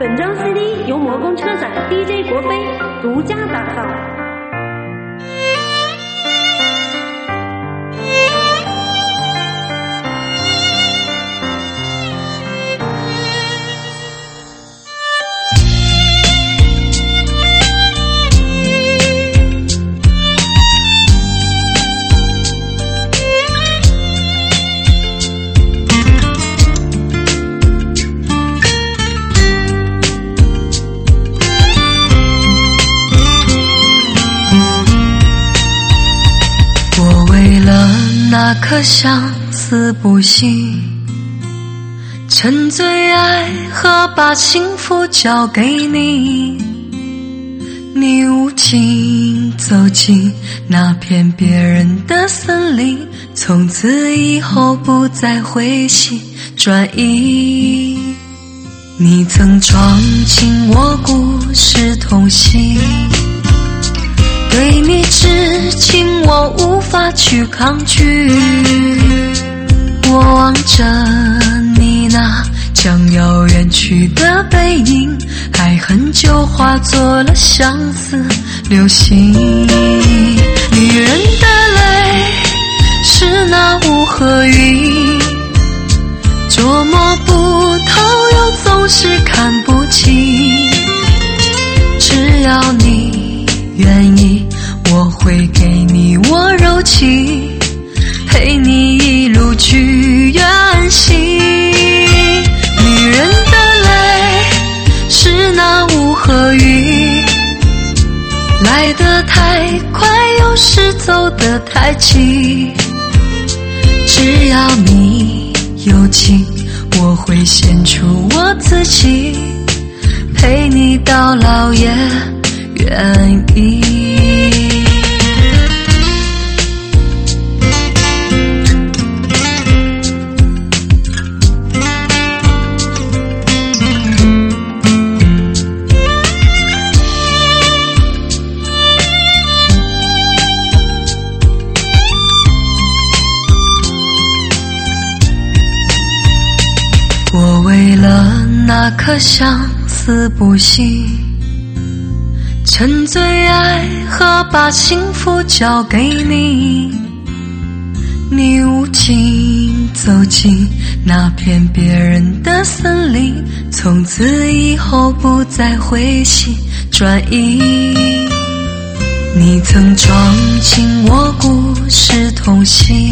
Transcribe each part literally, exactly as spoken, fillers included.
本张 C D 由魔宫车展 D J 国飞独家打造。 那颗相思不息，沉醉爱和把幸福交给你，你无情走进那片别人的森林，从此以后不再回心转意。你曾闯进我故事痛心，对你痴情我无法去抗拒，我望着你那将要远去的背影，爱恨就化作了相思流星。女人的泪是那雾和云，捉摸不透又总是看不清，只要你愿意，我会给你我柔情，陪你一路去远行。女人的泪是那雾和雨，来得太快又是走得太急，只要你有情，我会献出我自己，陪你到老也愿意。我为了那颗相思不息，沉醉爱和把幸福交给你，你无情走进那片别人的森林，从此以后不再回心转意。你曾闯进我故事痛心，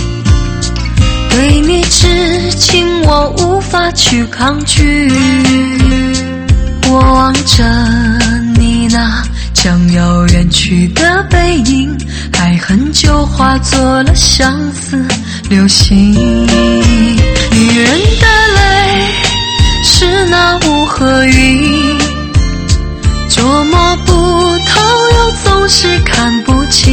对你痴情我无法去抗拒，我望着你那将要远去的背影，爱恨就化作了相思流星。女人的泪是那雾和云，捉摸不透又总是看不清，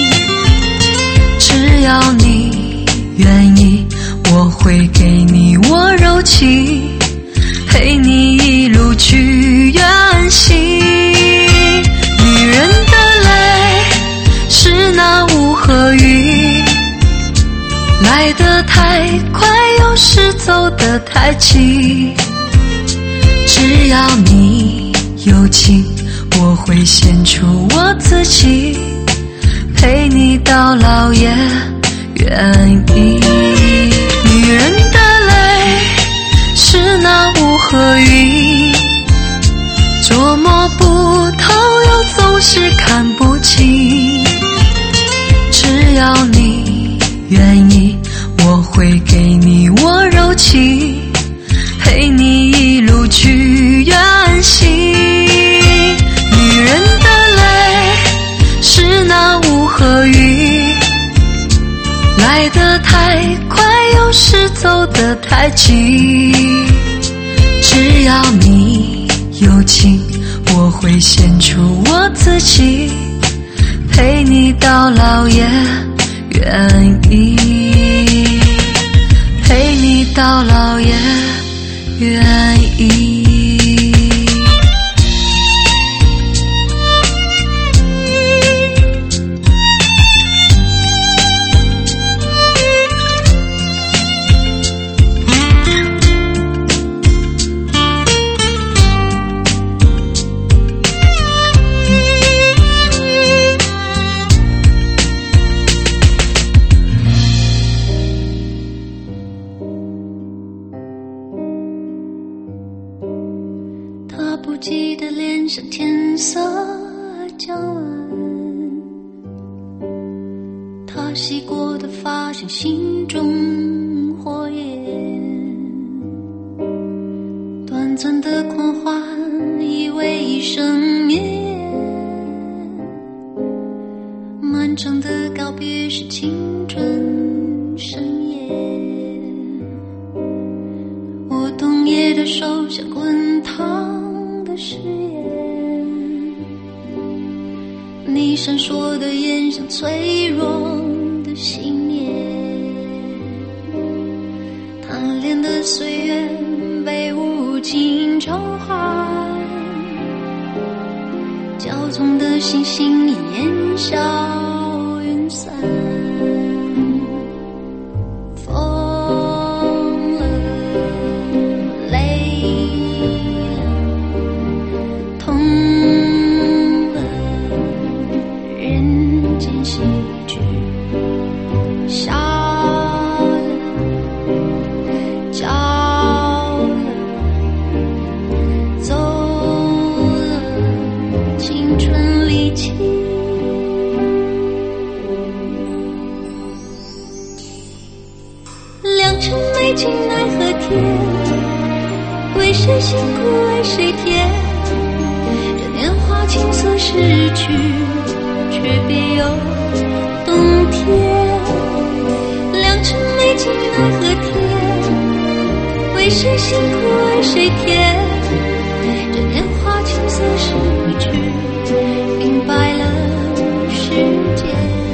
只要你愿意，我会给你我柔情，陪你一路去远行。女人的泪是那雾和雨，来得太快又是走得太急，只要你有情，我会献出我自己，陪你到老也愿意。女人的泪是那雾和云，捉摸不透又总是看不清，只要你愿意，我会给你我柔情，陪你一路去远行。女人的泪是那雾和云，来得太快又是走得太急，只要你有情，我会献出我自己，陪你到老也愿意，陪你到老也愿意。 记的脸上天色将晚，他洗过的发像心中火焰，短暂的狂欢以为一生绵延，漫长的告别是青春深夜，我冬夜的手像滚烫的誓言，你闪烁的眼像脆弱的信念，贪恋的岁月被无情召唤，骄纵的星星已烟消云散，疯了，累了，痛了，人间喜剧笑了，骄了，走了，青春离奇。良辰美景奈何天，为谁辛苦为谁甜，这年华青涩逝去，却别有冬天。良辰美景奈何天，为谁辛苦为谁甜，这年华青涩逝去，明白了世间。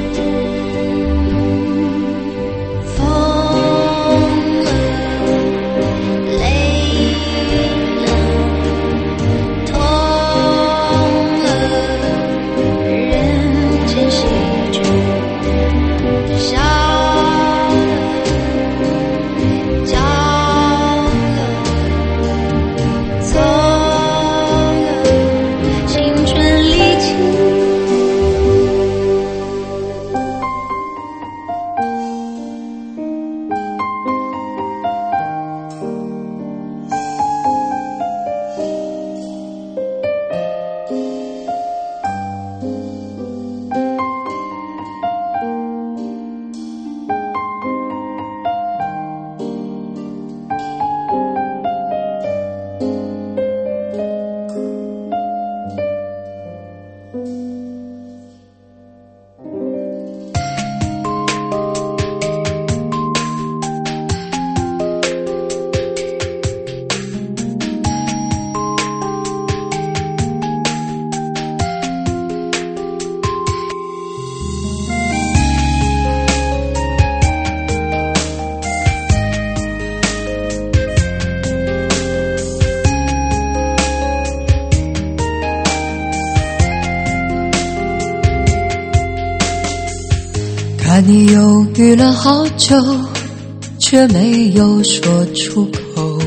看你犹豫了好久，却没有说出口。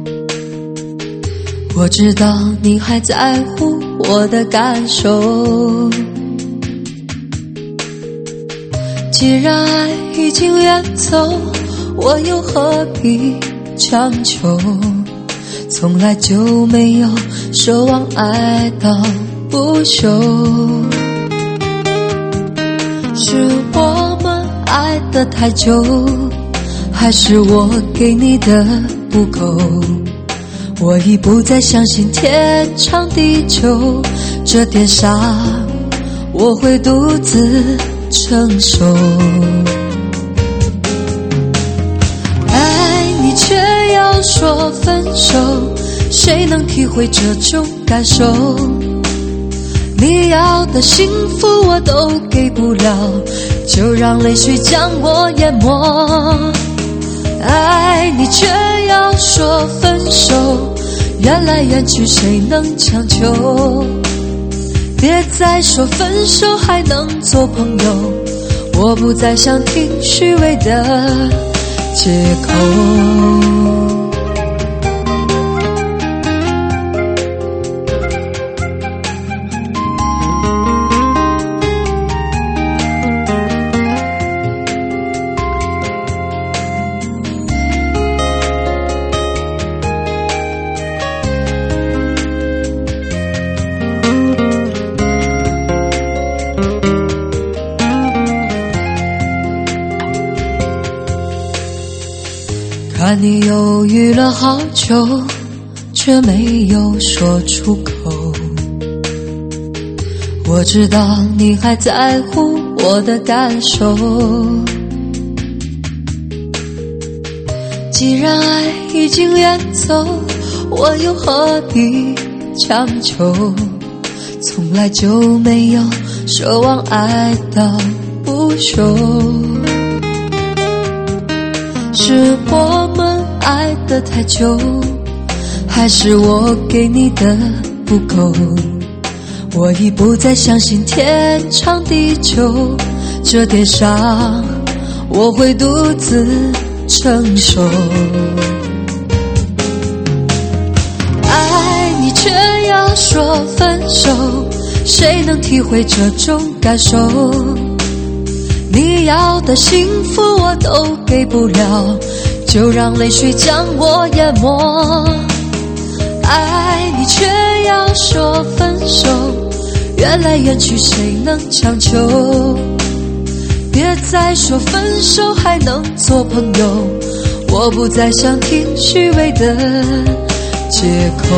我知道你还在乎我的感受，既然爱已经远走，我又何必强求？从来就没有奢望爱到不朽，是我们爱得太久，还是我给你的不够？我已不再相信天长地久，这点伤我会独自承受。爱你却要说分手，谁能体会这种感受？你要的幸福我都给不了，就让泪水将我淹没。爱你却要说分手，缘来缘去谁能强求？别再说分手还能做朋友，我不再想听虚伪的借口。 看你犹豫了好久，却没有说出口。我知道你还在乎我的感受，既然爱已经远走，我又何必强求？从来就没有奢望爱到不朽，是我们爱得太久，还是我给你的不够？我已不再相信天长地久，这点伤我会独自承受。爱你却要说分手，谁能体会这种感受？你要的幸福我都给不了，就让泪水将我淹没。爱你却要说分手，缘来缘去谁能强求？别再说分手还能做朋友，我不再想听虚伪的借口。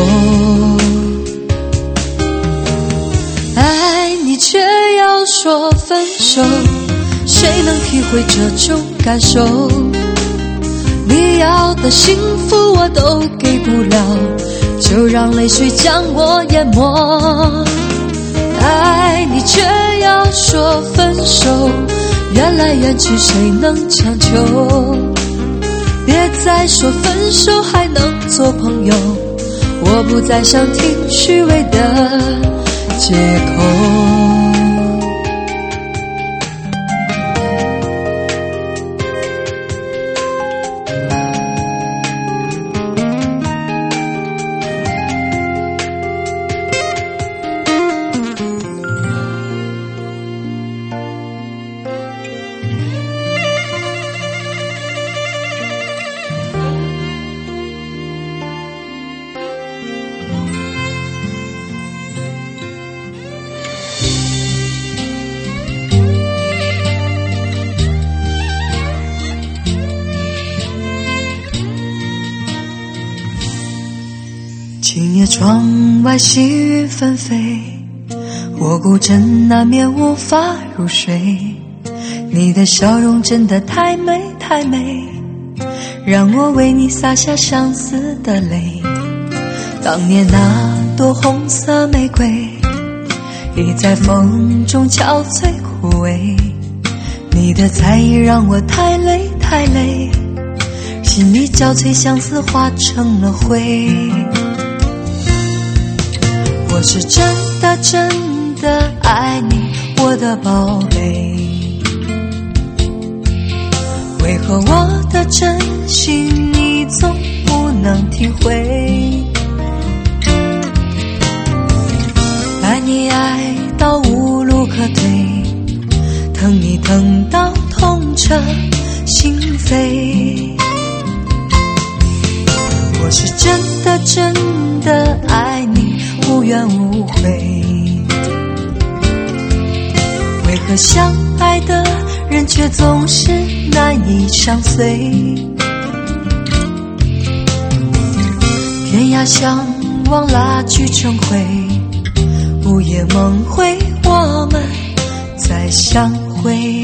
爱你却要说分手，谁能体会这种感受？你要的幸福我都给不了，就让泪水将我淹没。爱你却要说分手，缘来缘去谁能强求？别再说分手还能做朋友，我不再想听虚伪的借口。 今夜窗外细雨纷飞，我孤枕难眠无法入睡。你的笑容真的太美太美，让我为你洒下相思的泪。当年那朵红色玫瑰，已在风中憔悴枯萎。你的在意让我太累太累，心里交瘁相思化成了灰。我是真的真的爱你，我的宝贝，为何我的真心你总不能体会？爱你爱到无路可退，疼你疼到痛彻心扉。我是真的真的爱你，无怨无悔，为何相爱的人却总是难以相随？天涯相望蜡炬成灰，午夜梦回我们再相会。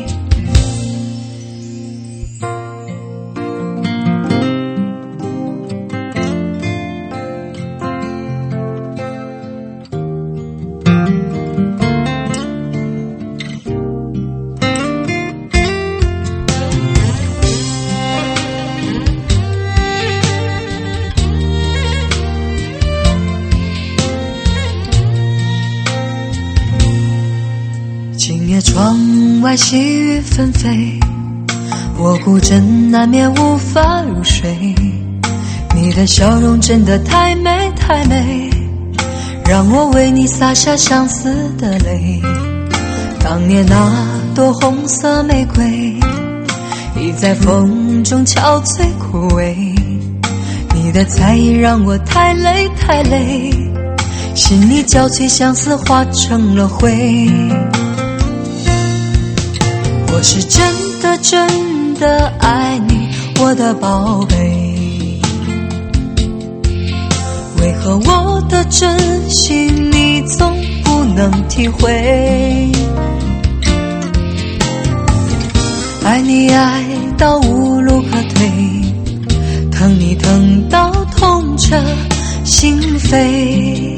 今夜窗外细雨纷飞，我孤枕难眠无法入睡。你的笑容真的太美太美，让我为你洒下相思的泪。当年那朵红色玫瑰，已在风中憔悴枯萎。你的在意让我太累太累，心里交瘁相思化成了灰。我是真的真的爱你， 我的宝贝，为何我的真心你总不能体会？爱你爱到无路可退，疼你疼到痛彻心扉。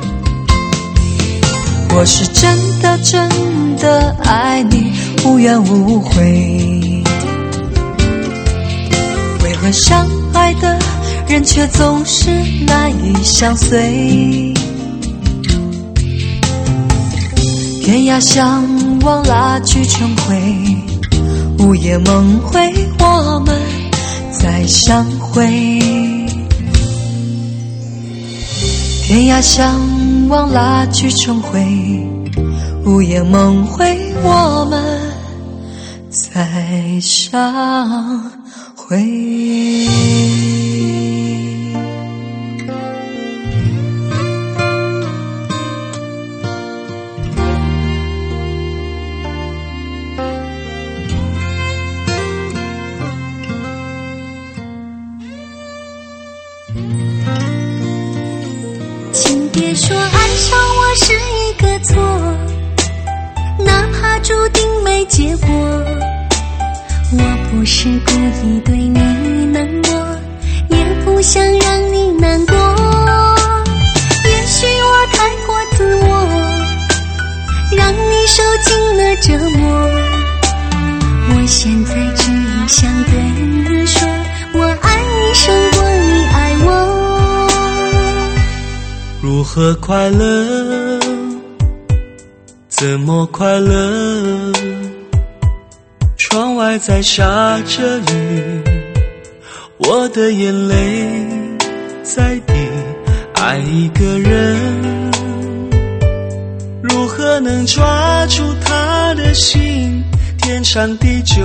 我是真的真的爱你，无怨无悔。为何相爱的人却总是难以相随？天涯相望拉锯成灰，午夜梦回我们再相会。天涯相望拉锯成灰，午夜梦回我们再相会。 别说爱上我是一个错，哪怕注定没结果。我不是故意对你冷漠，也不想让你难过。也许我太过自我，让你受尽了折磨。我现在只想对你说，我爱你胜过你爱我。 如何快乐？怎么快乐？窗外在下着雨，我的眼泪在滴。爱一个人，如何能抓住他的心？天长地久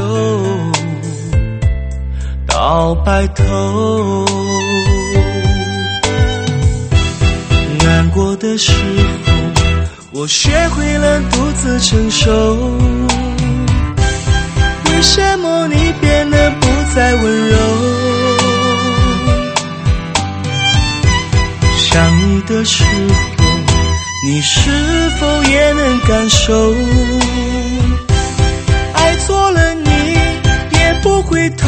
到白头。难过的时候，我学会了独自承受。为什么你变得不再温柔？想你的时候，你是否也能感受？爱错了你也不回头。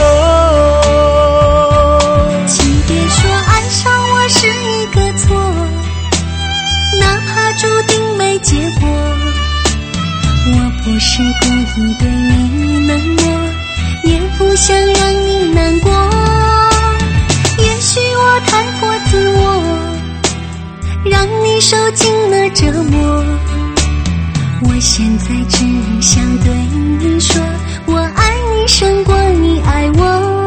请别说爱上我是一个错，哪怕注定没结果。我不是故意对你冷漠，也不想让你难过。也许我太过自我，让你受尽了折磨。我现在只想对你说，我爱你胜过你爱我。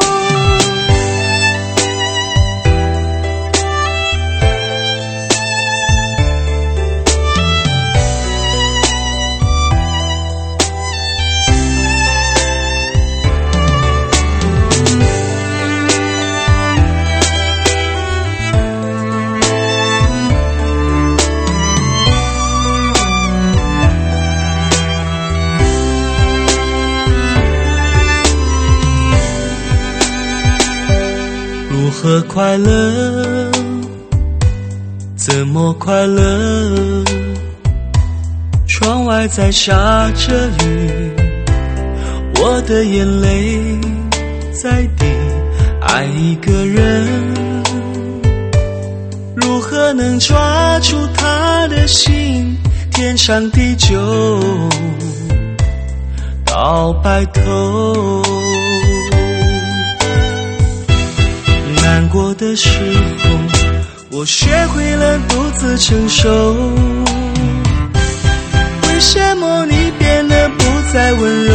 如何快乐？怎么快乐？窗外在下着雨，我的眼泪在滴。爱一个人，如何能抓住他的心？天长地久到白头。难过的时候，我学会了独自承受。为什么你变得不再温柔？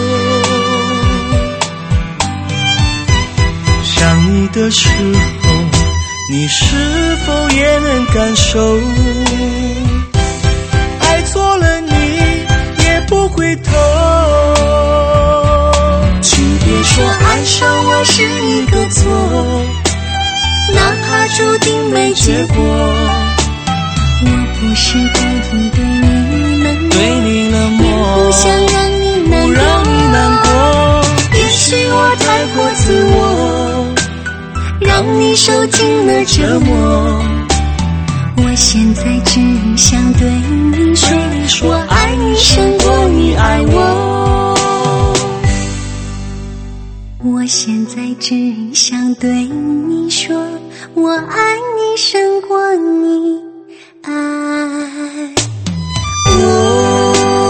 想你的时候，你是否也能感受？爱错了你也不回头。 请别说爱上我是一个错，哪怕注定没结果。我不是故意对你冷漠， 对你冷漠， 也不想让你难过。 不让你难过。 也许我太过自我， 让你受尽了折磨。我现在只想对你说，我爱你胜过你爱我。我现在只想对你说，我爱你胜过你爱我。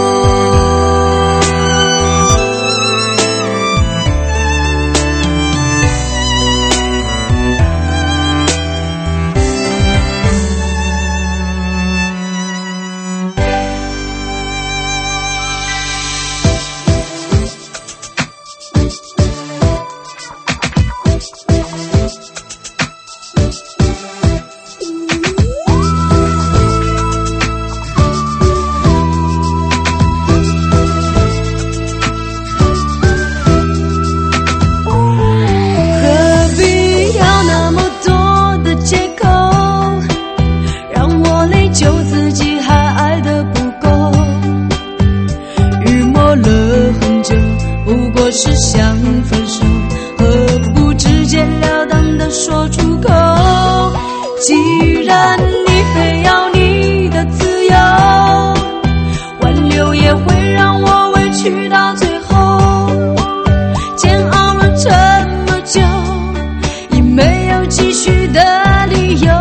是想分手，何不直截了当地说出口？既然你非要你的自由，挽留也会让我委屈到最后。煎熬了这么久，已没有继续的理由。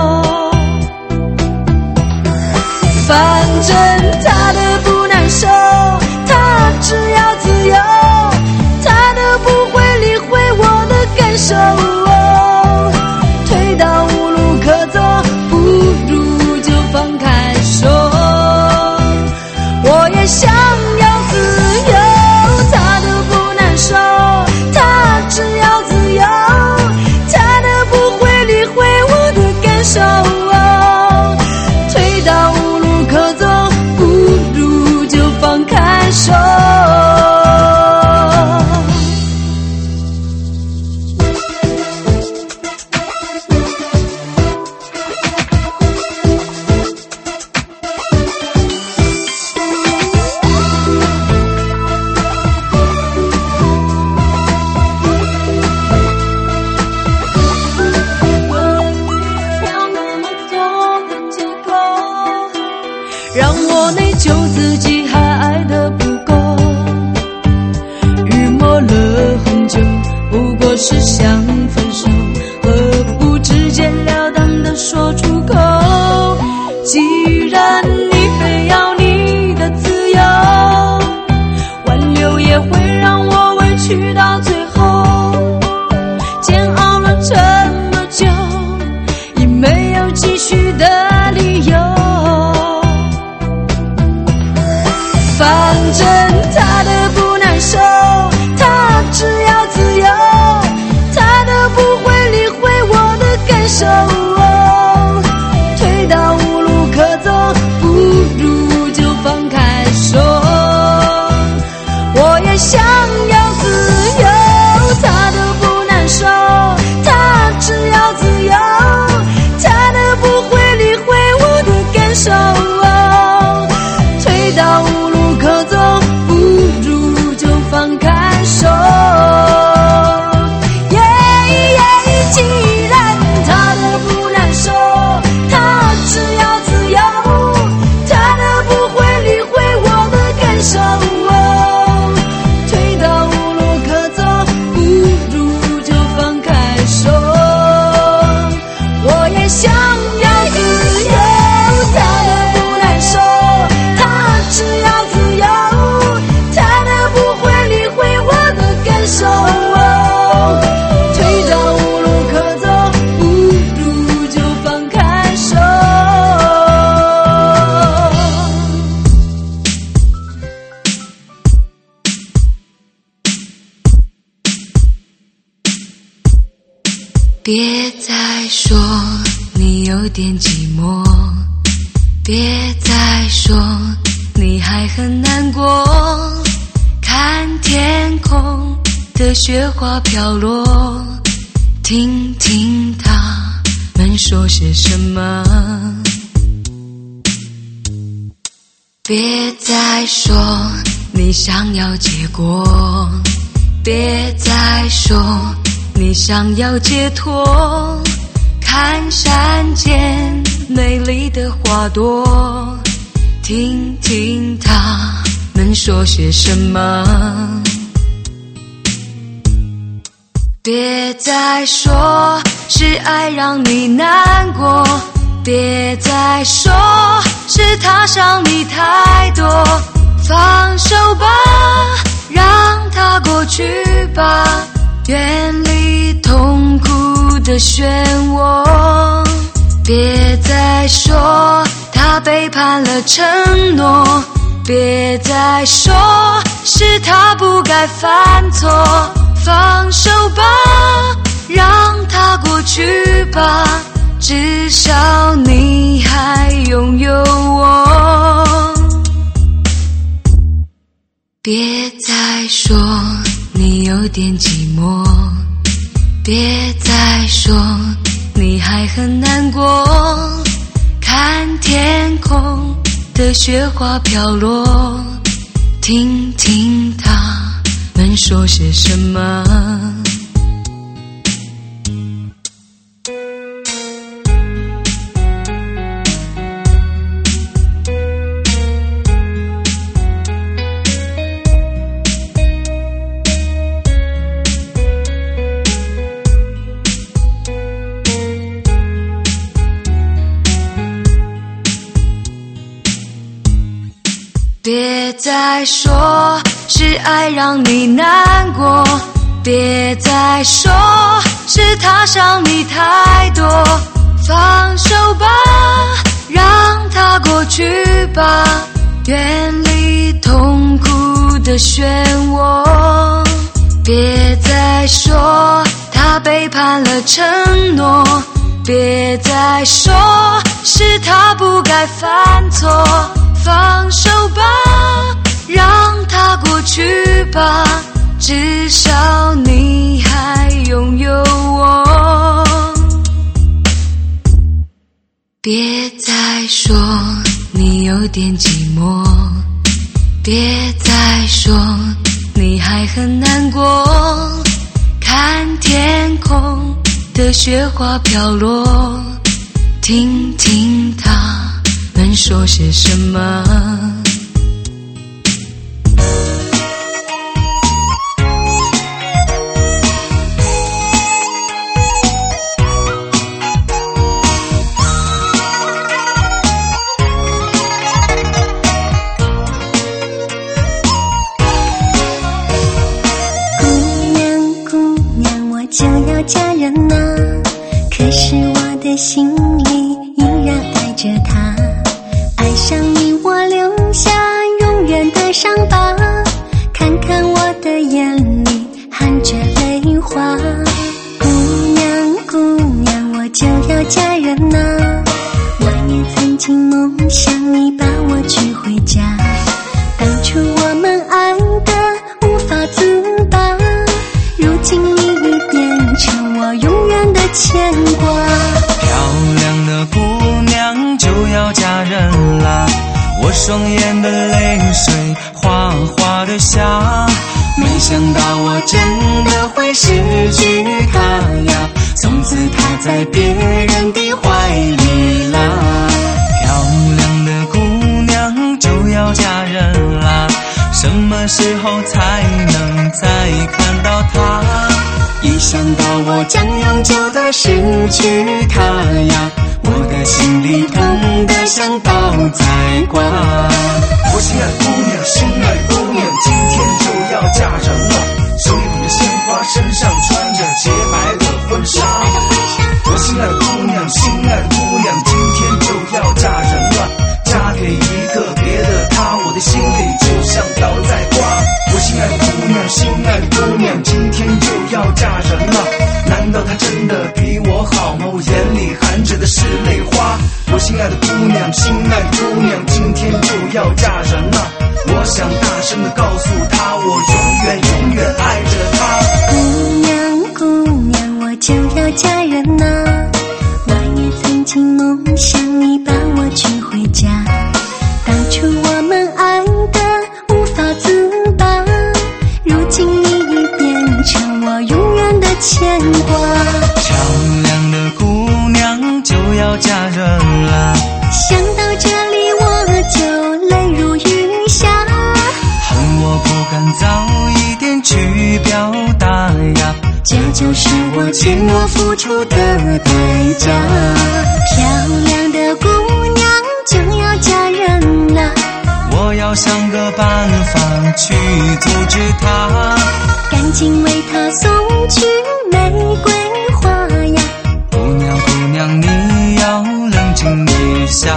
反正他的不难受，他只要自由。手、哦、推到无路可走，不如就放开手。我也想要自由，他的不难受，他只要自由，他的不会理会我的感受、哦、推到无路可走，不如就放开手。让我内疚自己还爱得不够，预谋了很久，不过是想分手，何不直截了当地说出口？既然你非要你的自由，挽留也会让我委屈到最后。煎熬了这么久，已没有继续的理由。反正他的不难受，他只要自由，他的不会理会我的感受、哦、推到无路可走，不如就放开手。我也想要自由，他的不难受，他只要自由，他的不会理会我的感受、哦、推到无路可走，不如就放开手。耶耶，既然他的不难受，他只要自由，他的不会理会我的感受、哦、推到无路可走，不如就放开手。我也想要自由，他的不难受，他只要自由，他的不会理会我的感受、哦、推到无路可走，不如就放开手。别再说你有点寂寞，别再说你还很难过。看天空的雪花飘落，听听他们说些什么。别再说你想要结果，别再说你想要解脱，看山间美丽的花朵，听听他们说些什么。别再说是爱让你难过，别再说是他伤你太多，放手吧，让它过去吧，远离痛苦的漩涡。别再说他背叛了承诺，别再说是他不该犯错，放手吧，让它过去吧，至少你还拥有我。别再说你有点寂寞，别再说你还很难过，看天空的雪花飘落，听听他们说些什么。别再说是爱让你难过，别再说是他伤你太多，放手吧，让它过去吧，远离痛苦的漩涡。别再说他背叛了承诺，别再说是他不该犯错，放手吧，让它过去吧，至少你还拥有我。别再说你有点寂寞，别再说你还很难过，看天空的雪花飘落，听听他们说些什么。 就要嫁人啊，可是我的心里依然爱着他，爱上你我留下永远的伤疤，看看我的眼里含着泪花。姑娘姑娘，我就要嫁人啊，我也曾经梦想你把我娶回家，当初我们爱得无法自拔，如今你已变成我永远的牵挂。 漂亮的姑娘就要嫁人啦，我双眼的泪水哗哗地下，没想到我真的会失去她呀，从此她在别人的怀里啦。漂亮的姑娘就要嫁人啦，什么时候才能再看到她？一想到我将永久的失去她呀，我的心里痛得像刀在刮。我心爱的姑娘，心爱的姑娘，今天就要嫁人了，手里捧着鲜花，身上穿着洁白的婚纱。我心爱的姑娘，心爱的姑娘，今天就要嫁人了，嫁给一个别的他，我的心里就像刀在刮。我心爱的姑娘，心爱的姑娘，今天就要嫁人了，难道她真的比我好吗？我眼里含着的是泪花。我心爱的姑娘，心爱的姑娘，今天就要嫁人了，我想大声地告诉她，我永远永远爱着她。 姑娘姑娘，我就要嫁人啊，我也曾经梦想你把我娶回家，当初我们爱得无法自拔，如今你已变成我永远的牵牵挂。 漂亮的姑娘就要嫁人了， 想到这里我就泪如雨下， 恨我不敢早一点去表达呀， 这就是我坚我付出的代价。漂亮的姑娘就要嫁人了， 我要想个办法去阻止她， 赶紧为她送去玫瑰花呀。 姑娘姑娘你要冷静一下。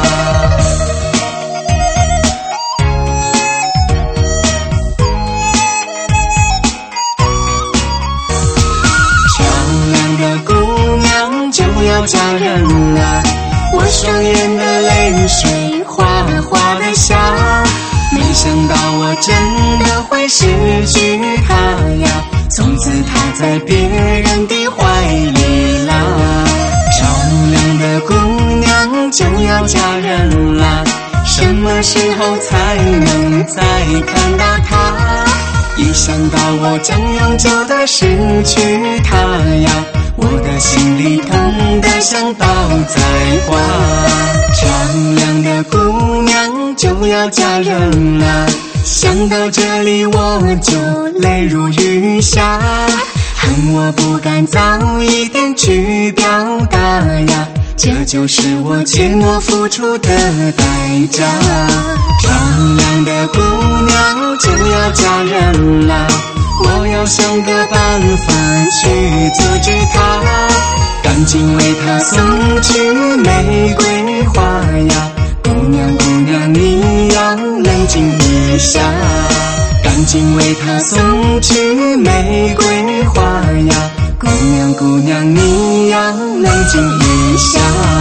漂亮的姑娘就要嫁人了，我双眼的泪水哗哗的下，没想到我真的会失去她呀，从此她在别人的怀里啦。漂亮的姑娘就要嫁人啦，什么时候才能再看到她？一想到我将永久的失去她呀，我的心里疼得像刀在划。漂亮的姑娘就要嫁人了，想到这里我就泪如雨下，恨我不敢早一点去表达呀，这就是我坚我付出的代价。漂亮的姑娘就要嫁人了，我要想个办法去阻止她，赶紧为她送去玫瑰花呀。姑娘姑娘你要冷静一下，赶紧为她送去玫瑰花呀。姑娘姑娘你要冷静一下。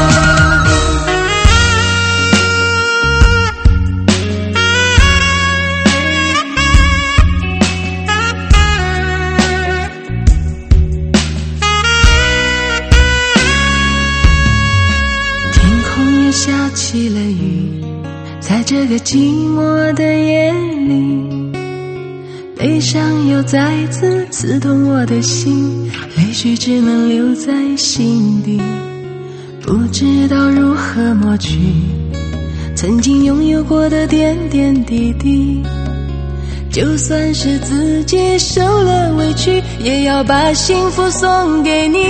下起了雨，在这个寂寞的夜里，悲伤又再次刺痛我的心，泪水只能留在心底，不知道如何抹去曾经拥有过的点点滴滴，就算是自己受了委屈，也要把幸福送给你。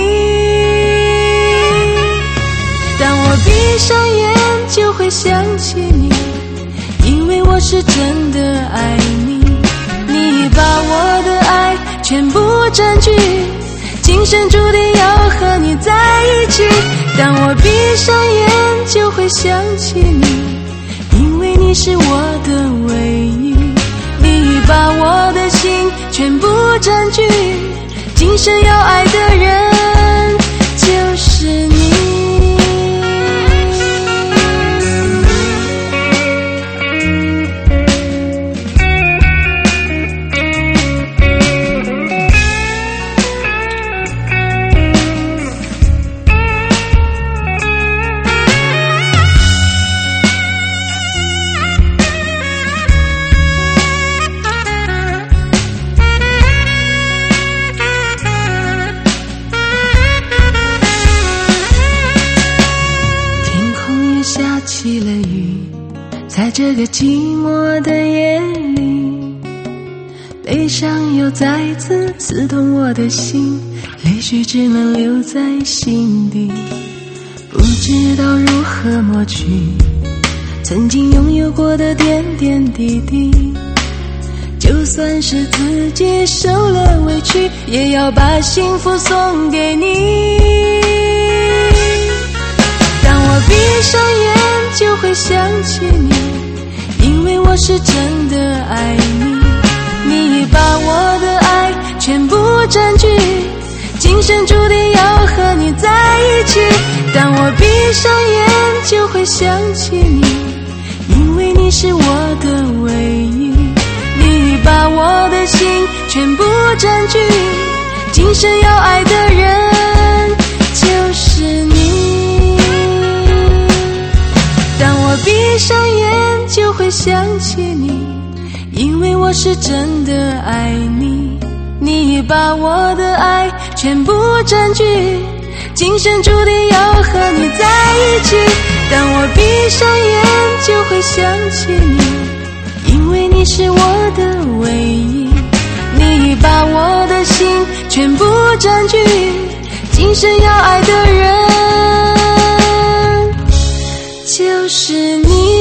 当我闭上眼就会想起你，因为我是真的爱你，你把我的爱全部占据，今生注定要和你在一起。当我闭上眼就会想起你，因为你是我的唯一，你把我的心全部占据，今生要爱的人就是你。起了雨，在这个寂寞的夜里，悲伤又再次刺痛我的心，泪水只能留在心底，不知道如何抹去曾经拥有过的点点滴滴，就算是自己受了委屈，也要把幸福送给你。当我闭上眼就会想起你，因为我是真的爱你，你把我的爱全部占据，今生注定要和你在一起。当我闭上眼就会想起你，因为你是我的唯一，你把我的心全部占据，今生要爱的人就是你。当我闭上眼就会想起你，因为我是真的爱你， 你把我的爱全部占据，今生注定要和你在一起。当我闭上眼就会想起你，因为你是我的唯一。你把我的心全部占据，今生要爱的人就是你。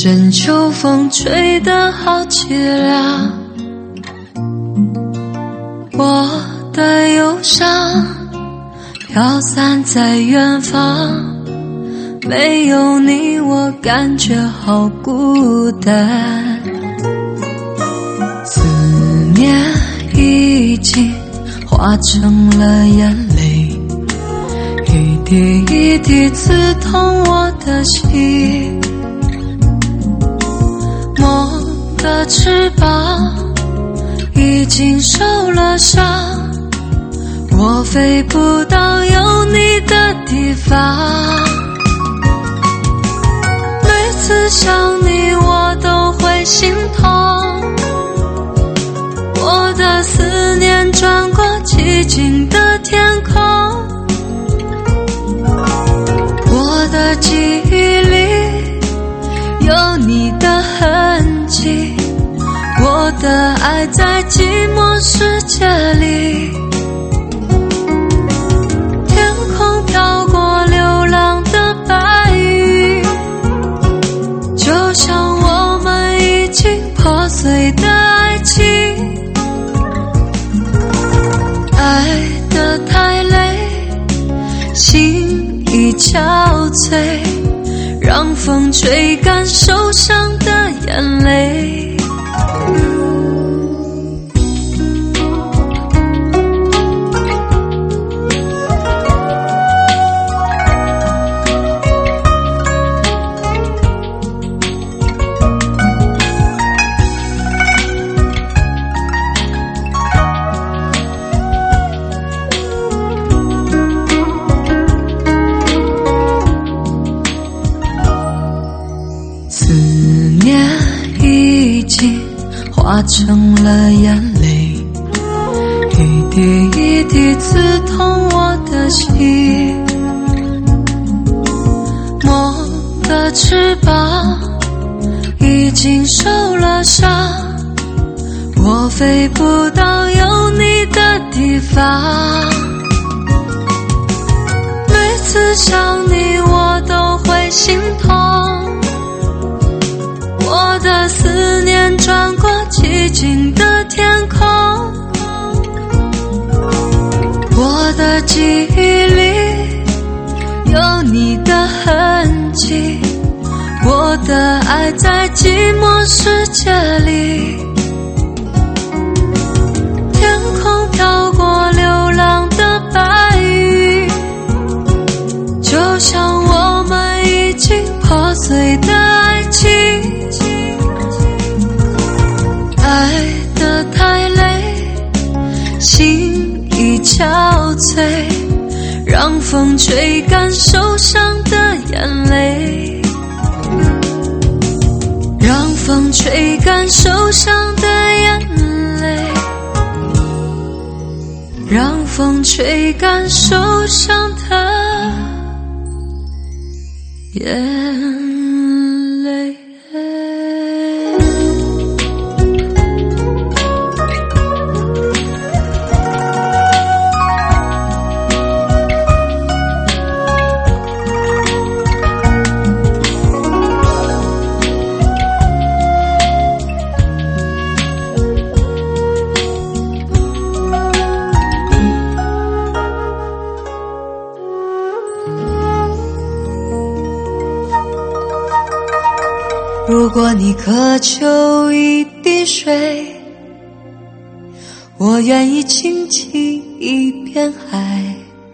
阵秋风吹得好凄凉，我的忧伤飘散在远方，没有你我感觉好孤单，思念已经化成了眼泪，一滴一滴刺痛我的心，梦的翅膀已经受了伤，我飞不到有你的地方，每次想你我都会心痛，我的思念穿过寂静的天空，我的记忆里有你的痕迹，我的爱在寂寞世界里，天空飘过流浪的白云，就像我们已经破碎的爱情，爱得太累，心已憔悴，让风吹干受伤的眼泪。化成了眼泪，一滴一滴刺痛我的心，梦的翅膀已经受了伤，我飞不到有你的地方，每次想你我都会心痛，我的思念穿过寂静的天空，我的记忆里有你的痕迹，我的爱在寂寞世界里，天空飘过流浪的白云，就像我们已经破碎的爱情，爱得太累，心已憔悴，让风吹干受伤的眼泪，让风吹干受伤的眼泪，让风吹干受伤的眼泪。如果你渴求一滴水，我愿意倾尽一片海；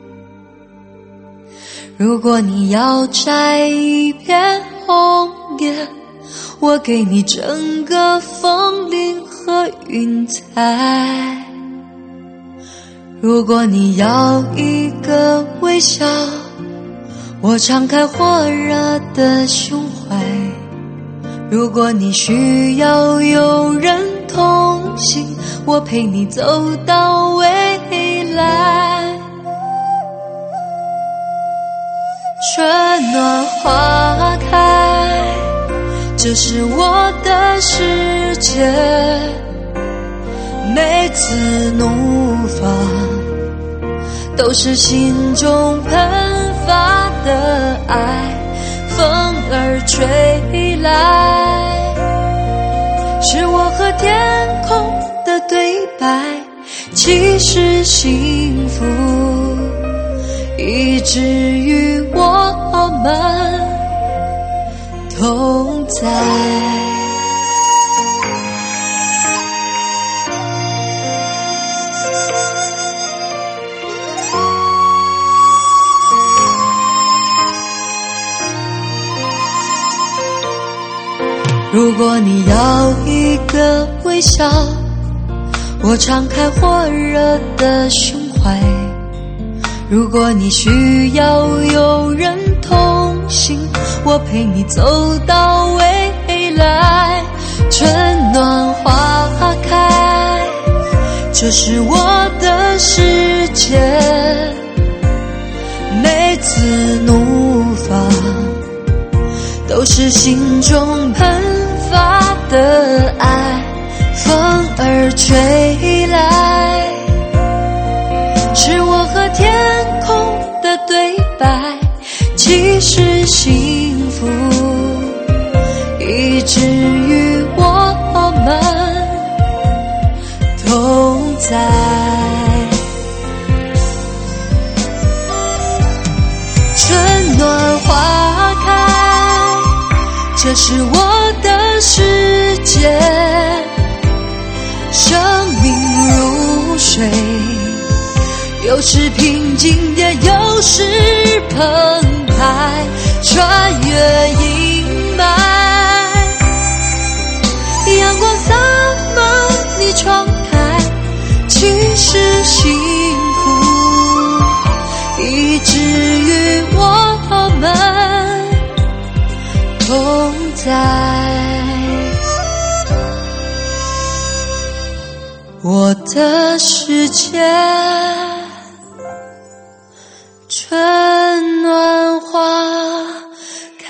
如果你要摘一片红叶，我给你整个枫林和云彩；如果你要一个微笑，我敞开火热的胸怀；如果你需要有人同行，我陪你走到未来。春暖花开，这是我的世界，每次怒放都是心中喷发的爱， 风儿吹来，是我和天空的对白，其实幸福以至于我们同在。如果你要一个微笑，我敞开火热的胸怀；如果你需要有人同行，我陪你走到未来。春暖花开，这是我的世界，每次怒放都是心中喷发的爱。风儿吹来，是我和天空的对白，其实幸福以至于我们同在。春暖花开，这是我的世界，生命如水，有时平静也有时澎湃，穿越阴霾，阳光洒满你窗台，其实幸福以至于我们同在。我的世界，春暖花开。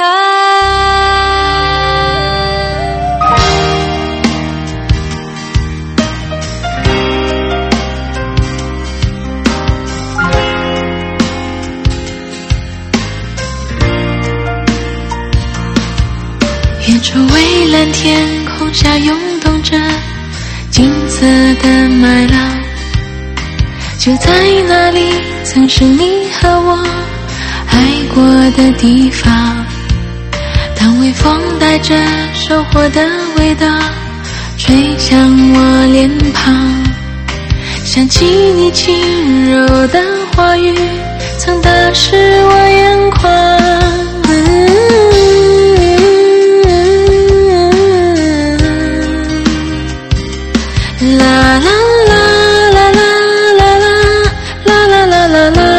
远处蔚蓝天空下涌动着金色的麦浪，就在那里曾是你和我爱过的地方。当微风带着收获的味道吹向我脸庞，想起你轻柔的话语曾打湿我眼眶。啦啦啦啦啦啦啦啦啦啦啦，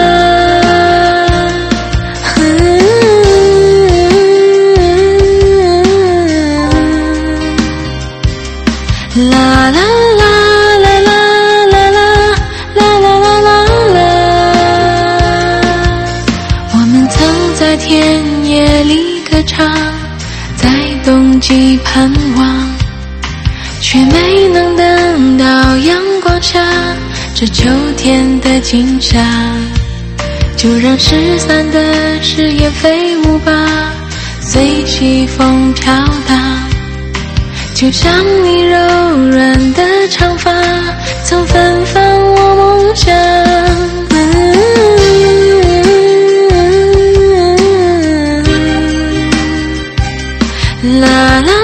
啦啦啦啦啦啦啦啦啦啦啦。我们曾在田野里歌唱，在冬季盼望，却没能等到阳光下这秋天的景象。就让失散的誓言飞舞吧，随西风飘荡，就像你柔软的长发曾芬芳我梦想。嗯、啦啦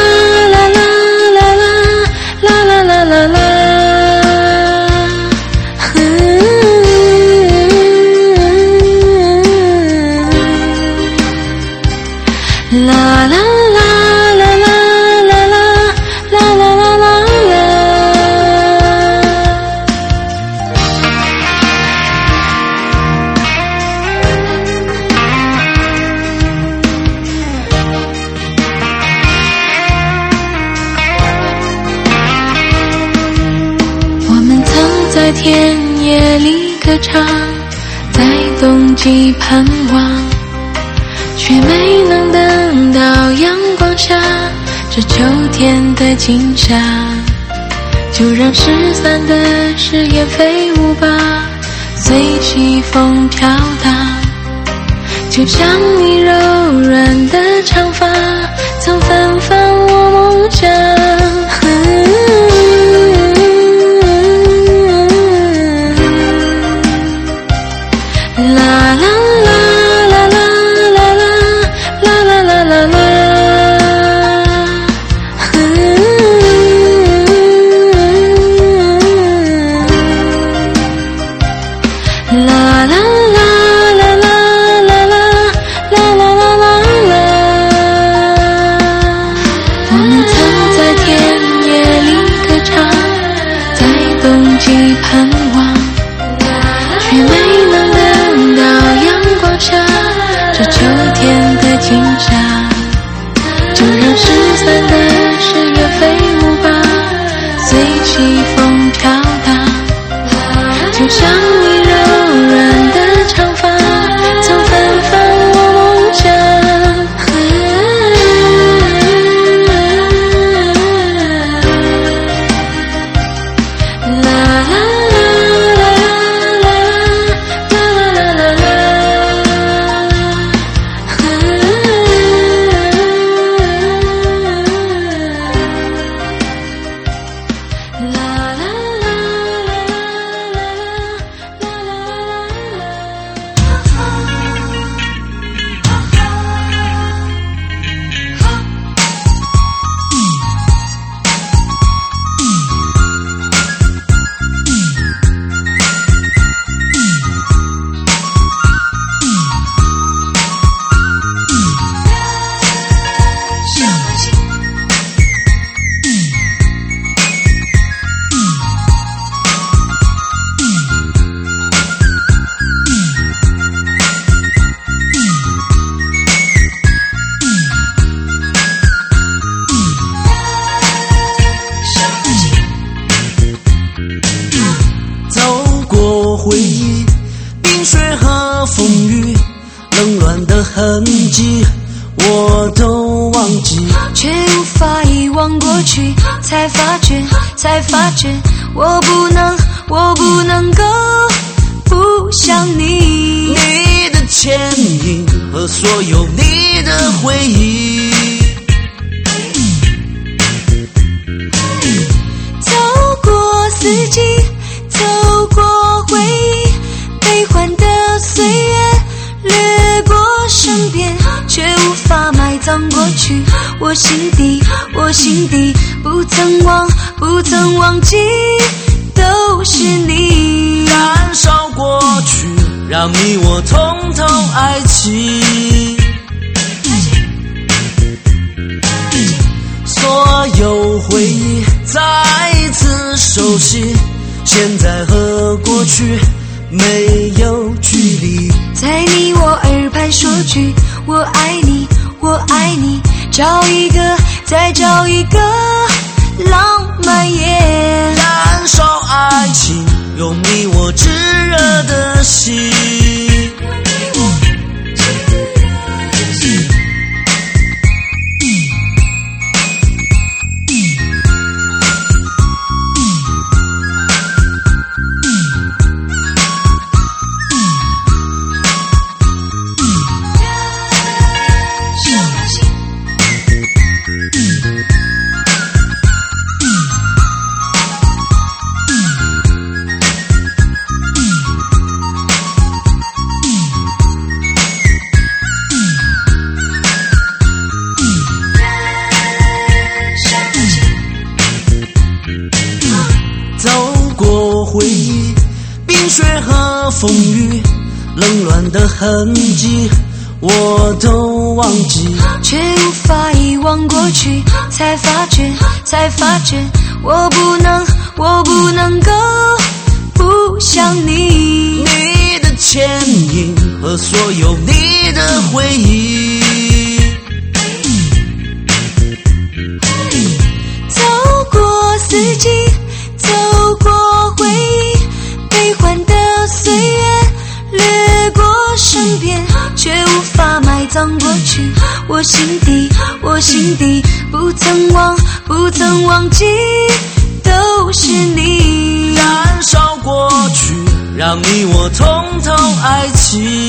啦啦啦啦啦啦啦啦啦啦啦。我们曾在田野里歌唱，在冬季盼望，却没能等到阳光下这秋天的景象。就让失散的誓言飞舞吧，随西风飘荡，就像你柔软回忆，冰雪和风雨，冷暖的痕迹，我都忘记， 却无法遗忘过去，才发觉，才发觉，我不能，我不能够不想你。 你的牵引和所有你的回忆， 走过四季，走过回忆，悲欢的岁月掠过身边，却无法埋葬过去。我心底，我心底不曾忘，不曾忘记，都是你。 燃烧过去，让你我通通爱起。所有回忆再一次熟悉，现在和过去没有距离。 在你我耳畔说句我爱你，我爱你，找一个，再找一个浪漫夜， 燃烧爱情，用你我炙热的心。回忆，冰雪和风雨，冷暖的痕迹，我都忘记， 却无法遗忘过去，才发觉，才发觉，我不能，我不能够不想你。 你的牵引和所有你的回忆， 走过四季，走过回忆，悲欢的岁月掠过身边，却无法埋葬过去。我心底，我心底不曾忘，不曾忘记，都是你。 燃烧过去，让你我通通爱起。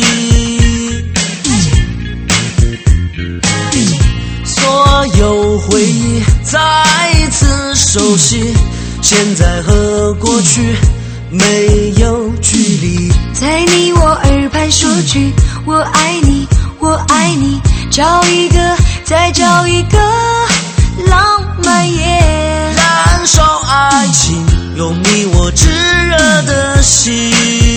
所有回忆再一次熟悉，现在和过去没有距离， 在你我耳畔说句我爱你，我爱你，找一个再找一个浪漫夜， 燃烧爱情，用你我炙热的心。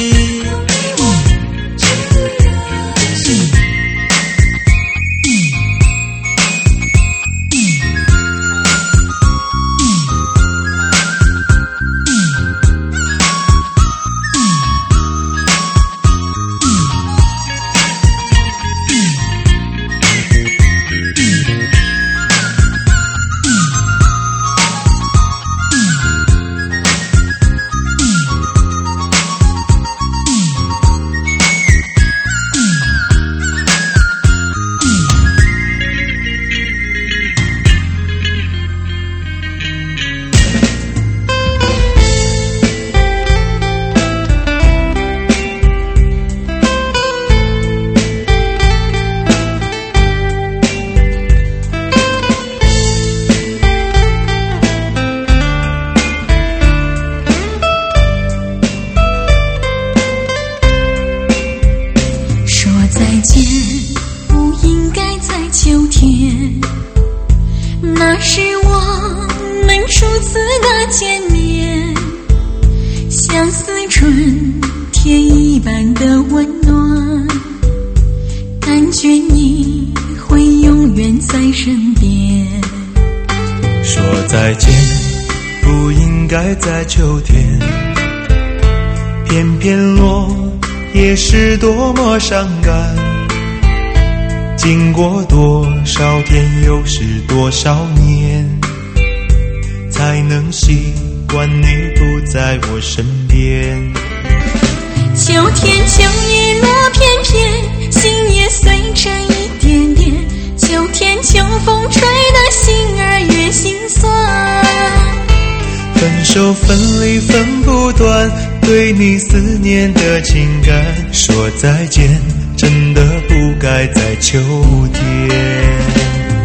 那是我们初次的见面，像似春天一般的温暖，感觉你会永远在身边。 说再见不应该在秋天，偏偏落叶是多么伤感，经过多少天又是多少年，才能习惯你不在我身边。 秋天秋叶落片片，心也随着一点点，秋天秋风吹得心儿越心酸。 分手分离分不断，对你思念的情感，说再见真的不该在秋天。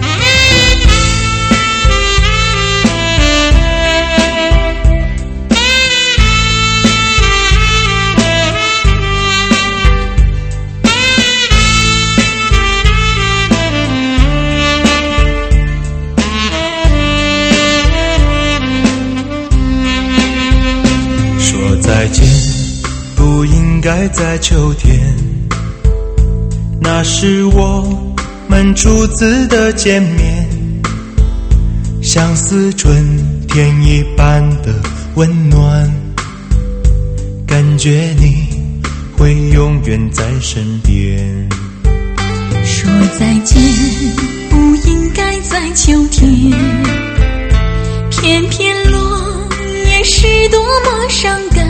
说再见不应该在秋天，那是我们初次的见面，像似春天一般的温暖，感觉你会永远在身边。 说再见不应该在秋天，偏偏落叶是多么伤感，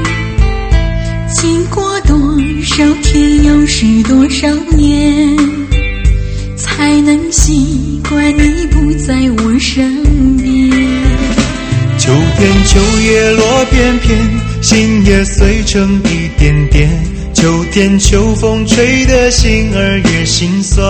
经过多少天又是多少年，才能习惯你不在我身边。 秋天秋叶落片片，心也碎成一点点，秋天秋风吹得心儿越心酸。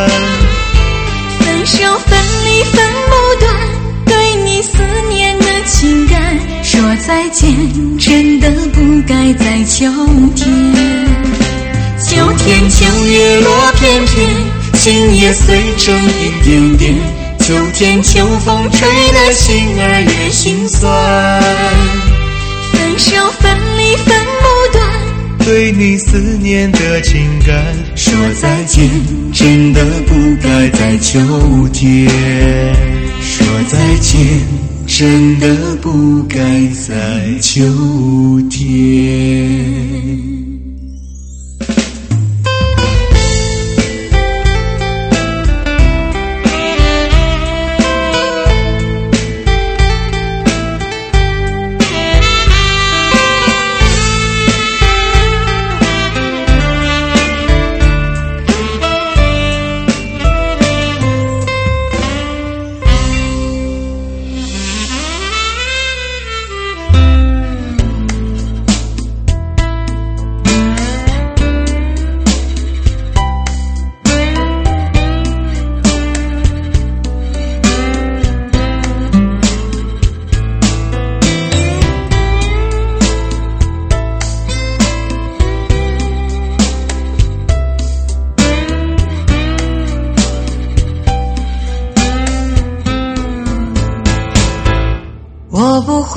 分手分离分不断，对你思念的情感，说再见真的不该在秋天。秋天秋叶落片片，心也碎成一点点，秋天秋风吹得心儿越心酸。分手分离分不断， 对你思念的情感，说再见真的不该在秋天。说再见真的不该在秋天。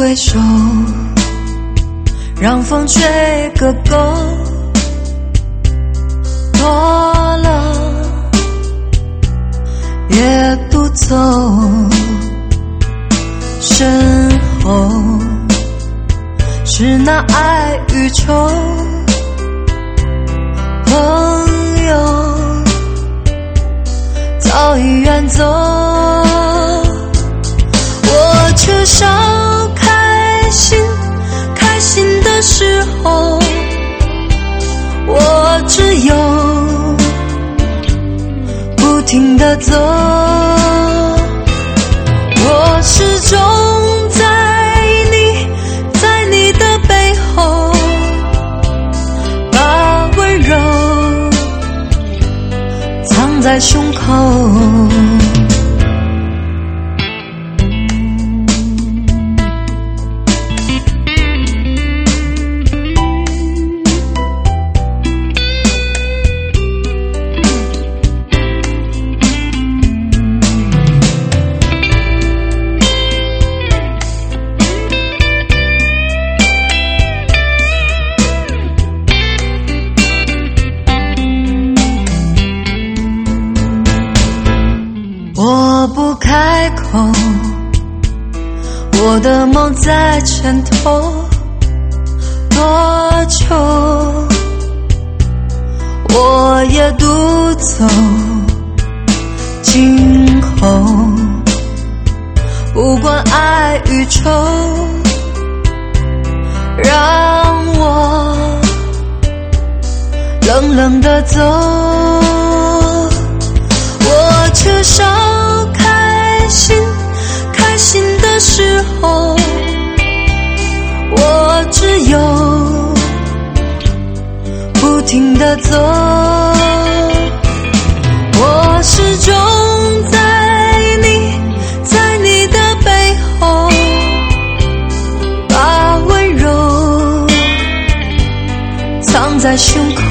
回首，让风吹个够，多了也不走，身后是那爱与愁，朋友早已远走，我缺少开心，开心的时候，我只有不停地走，我始终在你，在你的背后，把温柔藏在胸口。我不开口，我的梦在枕头，多久我也独走，今后不管爱与愁，让我冷冷地走，我缺少开心，开心的时候，我只有不停地走，我始终在你，在你的背后，把温柔藏在胸口。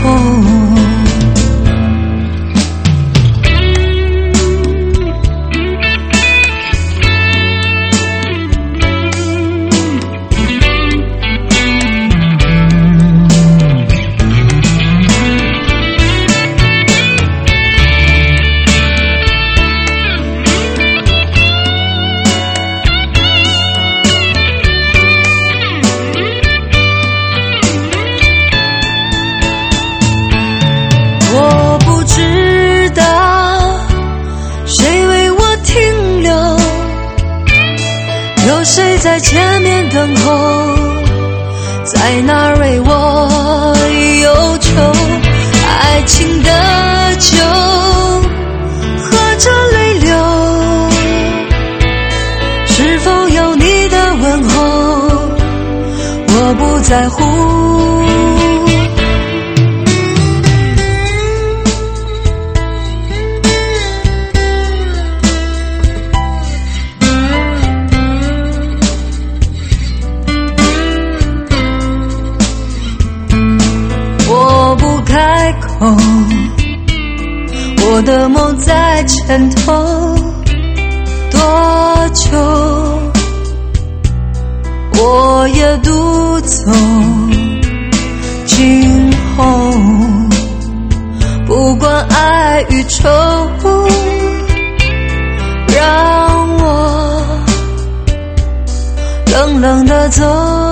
我不知道谁为我停留，有谁在前面等候，在那儿为我忧愁，爱情的酒喝着泪流，是否有你的问候，我不在乎，我不开口，我的梦在枕头，多久我也独走，今后不管爱与愁，让我冷冷地走。